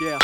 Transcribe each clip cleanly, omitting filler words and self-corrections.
Yeah.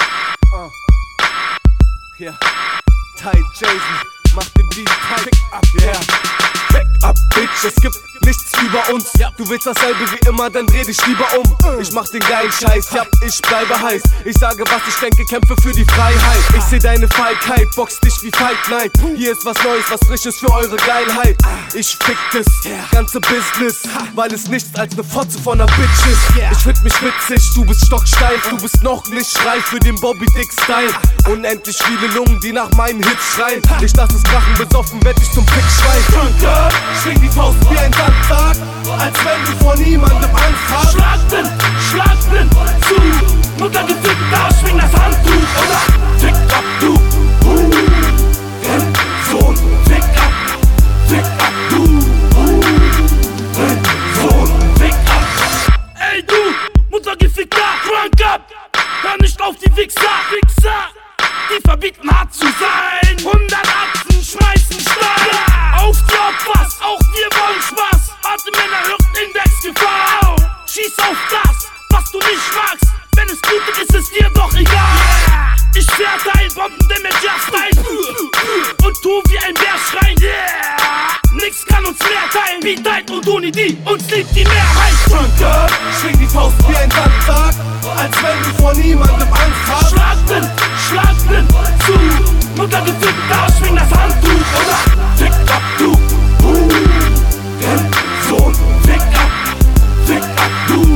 Yeah. Tight Jason, mach den Beat tight up, yeah. Pick up, Bitch, es gibt nichts über uns. Du willst dasselbe wie immer, dann dreh dich lieber um. Ich mach den geilen Scheiß, ja, ich bleibe heiß. Ich sage, was ich denke, kämpfe für die Freiheit. Ich seh deine Feigheit, box dich wie Fight Night. Hier ist was Neues, was Frisches für eure Geilheit. Ich fick das ganze Business, weil es nichts als ne Fotze von ner Bitch ist. Ich find mich witzig, du bist stocksteif, du bist noch nicht reif für den Bobby Dick Style. Unendlich viele Lungen, die nach meinen Hits schreien. Ich lass es krachen, besoffen werd ich zum Fickschwein. Schwing die Faust wie ein Sandsack, als wenn du vor niemandem Angst hast. Schlagblind, zu Mutter gefickt, da schwing das Handtuch, oder? Fick ab, du, Sohn, fick ab, du, Sohn, fick ab. Ey du, Mutter gefickt, da, crank up, hör nicht auf die Wichser, die verbieten hart zu sein. 100 Atzen schmeißen Stein auf die Opfers, auch wir wollen Spaß. Harte Männer hören Indexgefahr. Schieß auf das, was du nicht magst. Wenn es blutet, ist es dir doch egal. Ich verteil Bomben-Damage-Style und tu wie ein Bär schreien. Nix kann uns mehr teilen, wie Tide und Unity, uns liebt die Mehrheit. Drunker, schwing die Faust wie ein Sandsack, als wenn du vor niemandem Angst hast. Schlagblind, zu Mutter gefickt, da schwing das Handtuch, oder? Fick ab, du, Sohn, fick ab, du,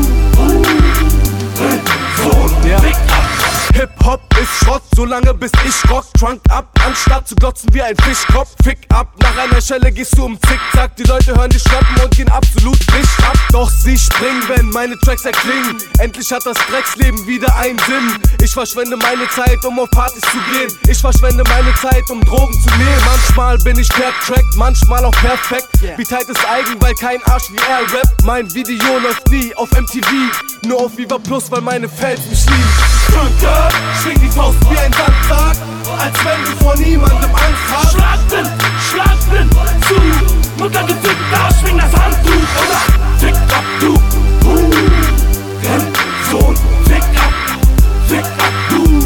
Sohn, fick ab. Hip-Hop ist Schrott, solange bis ich rock. Trunk up, anstatt zu glotzen wie ein Fischkopf. Fick ab, nach einer Schelle gehst du Zickzack. Die Leute hören dich schnappen und gehen absolut nicht ab. Doch sie springen, wenn meine Tracks erklingen. Endlich hat das Drecksleben wieder einen Sinn. Ich verschwende meine Zeit, um auf Partys zu gehen. Ich verschwende meine Zeit, um Drogen zu nehmen. Manchmal bin ich per Track, manchmal auch perfekt. Wie tight ist eigen, weil kein Arsch wie er rappt. Mein Video läuft nie auf MTV, nur auf Viva Plus, weil meine Fans mich lieben. Drunker, schwing die Faust wie ein Sandsack, als wenn du vor niemandem Angst hast. Schlagblind, zu Mutter gefickt, da schwing das Handtuch, oder? Fick ab, du, Sohn, fick ab, du,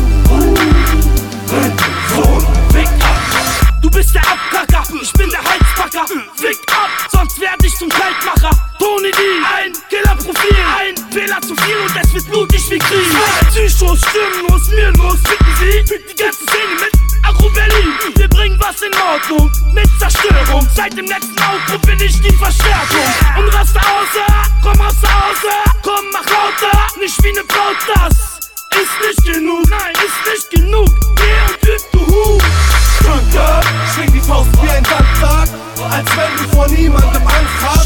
Sohn, fick ab. Du bist der Abkacker, ich bin der Heizpacker. Fick ab, sonst werd ich zum Kaltmacher. Tony D, ein Killerprofil, ein Fehler zu viel und es wird blutig wie Krieg. Psychos, stimmlos, mirlos, ficken sie die ganze Szene mit Agro Berlin. Wir bringen was in Ordnung, mit Zerstörung. Seit dem letzten Output bin ich die Verstärkung. Und raste komm raus, komm, mach lauter, nicht wie ne Braut, das ist nicht genug, nein, ist nicht genug. Geh und üb, du Hu. Drunker, schwing die Faust wie ein Sandsack, als wenn du vor niemandem Angst hast.